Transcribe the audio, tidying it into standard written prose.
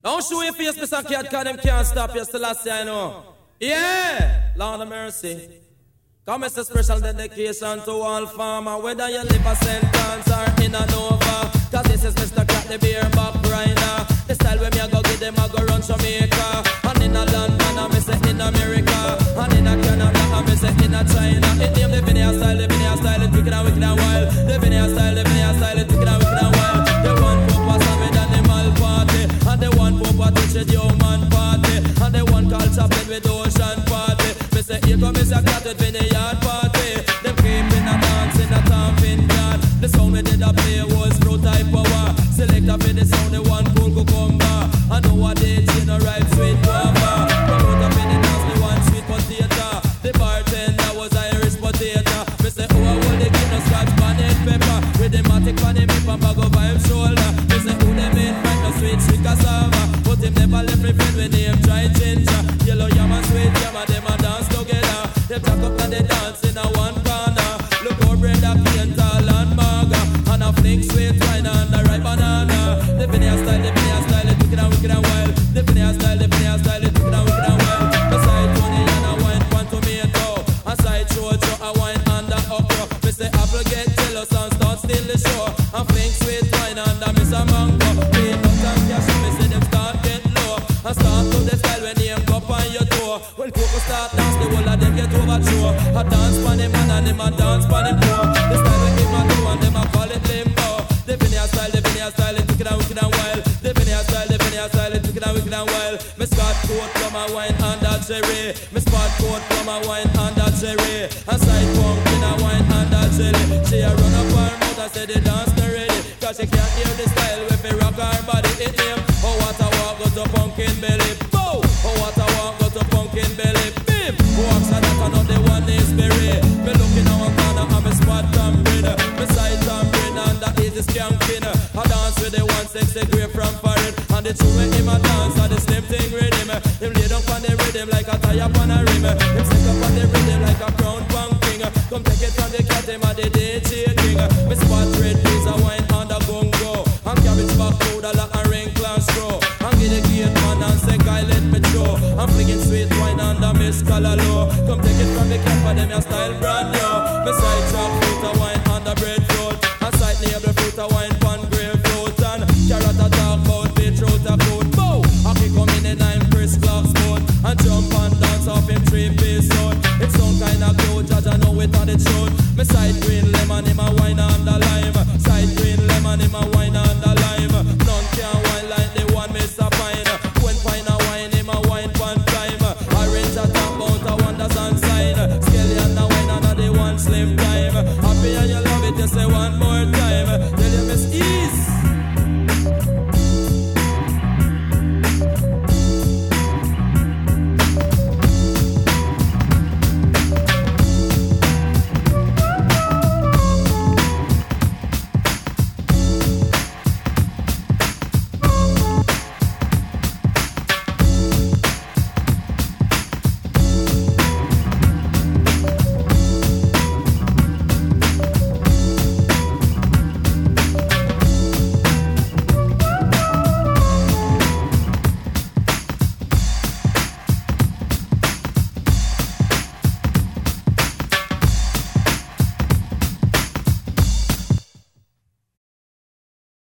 Don't show your face, Mr. Cat, cause them can't stop you still last year, I know. Yeah, Lord of mercy. Come it's a special dedication to all farmer, whether you live a sentence or in a Nova. Cause this is Mr. Cat, the beer back rider. The style when me a go get them, I go run Jamaica. And in a London, I miss it in America. And in a Canada, I miss it in a China. It name the Vineyard style, it's wicked and wicked and wild. The Vineyard style, it's wicked and wicked and wild. The one poop was a made animal party. And the one poop was teach the human party. And the one called Chaplin with ocean party. Me say, here come Mr. Cat with Vineyard party. Them keeping a dance in a thumping yard. The sound we did a play was pro type power. Select up in the sound, the one cool cucumber. I know what they do, no right sweet guava. Promote up in the dance, the one sweet potato. The bartender was Irish potato. Me say, oh, I will they give no scotch bonnet pepper. With the matic on him, hip and bag over him shoulder. Me say, who them in, right no sweet cassava. But him never left me friend when him try ginger. Yellow yam and sweet yam and them a dance together. Them jack up and they dance in a one corner. Look how Brenda Kane, tall and maga. And a fling sweet wine and a ripe banana. The Vineyard style, it's wicked and wild. The Vineyard style, it's wicked and wild. Beside Tony and a wine pan tomato. Aside Chocho, a wine and a okra. Me say apple get jealous and start steal the show. And fling sweet wine and a miss a mango. Pay no time cash, me say them start get low. And start to the style when they go on your toe. When Coco start dance, the whole of them get overthrow. A dance pan him and him a dance pan him pro. The style we him a do and them a call it limbo. The Vineyard style, it's wicked and wild. The Vineyard style, it's wicked and wild. Me Scott coat from a wine and a cherry. Me spot coat from a wine and a cherry. A side pumpkin a wine and a jelly. She a run up her mouth and say the dance not ready. Cause she can't hear the style with me rock her body. It name, oh what a walk go to pumpkin belly. Bow, oh what a walk go to pumpkin belly. Bim, walks and that and the one is berry. Me looking at one corner and me spot tampering. Me side tampering and that is the skanking. I dance with the one sexy grape from foreign. And the two when him a dance and the slim thing rhythm. Him lay down on the rhythm like a tire on a rim. Him stick up on the rhythm like a crown pumpkin. Come take it from the cat, him a the day shaking. Me spot red piece of wine on the gongo. And cabbage back powder like a ring class straw. And get the gate man and say guy let me throw. I'm flinging sweet wine under Miss Calalo.